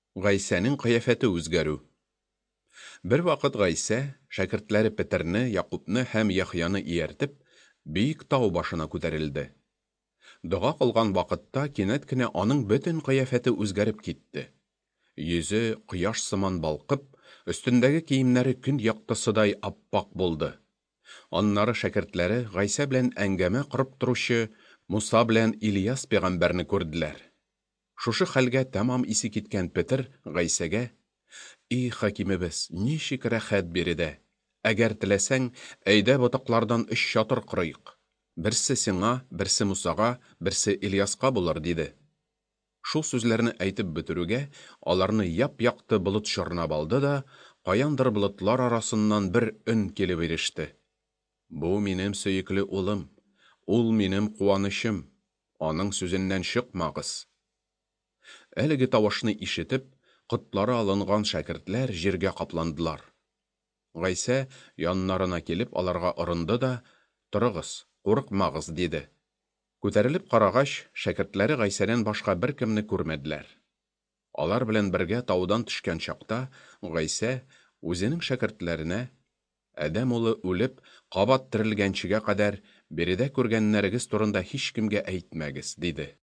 Гайсәнең кыяфәте үзгәрү. Бер вакыт Гайсә, шәкертләре Петерне, Якубны һәм Яхьяны ияртеп, бик тау башына күтәрелде. Дога кылган вакытта кинәт кенә аның бөтен кыяфәте үзгәреп китте. Йөзе кояш сыман балкып, өстендәге киемнәре көн яктысыдай аппак булды. Аннары шәкертләре Гайсә белән әңгәмә корып торучы Муса белән Ильяс пәйгамбәрне күрделәр. Шушы хәлгә тәмам исе киткән Петер Гайсәгә: "И хакимебез, ничек рәхәт биредә. Әгәр теләсәң, әйдә ботаклардан 3 чатыр корыйк. Берсе сиңа, берсе Мусага, берсе Ильяска булыр", диде. Шул сүзләрне әйтеп бетерүгә, аларны яп-якты болыт чорнап алды да, каяндыр болытлар арасыннан бер өн килеп иреште. "Бу минем сөекле улым, ул минем куанычым, аның сүзеннән чыкмагыз". Әлеге тавышны ишетеп, котлары алынган шәкертләр җиргә капландылар. Гайсә яннарына килеп аларга орынды да: "Торыгыз, курыкмагыз", диде. Күтәрелеп карагач, шәкертләре Гайсәнән башка беркемне күрмәделәр. Алар белән бергә таудан төшкән чакта, Гайсә үзенең шәкертләренә: "Адәм улы үлеп, кабат терелгәнчегә кадәр биредә күргәннәрегез турында һичкемгә әйтмәгез", диде.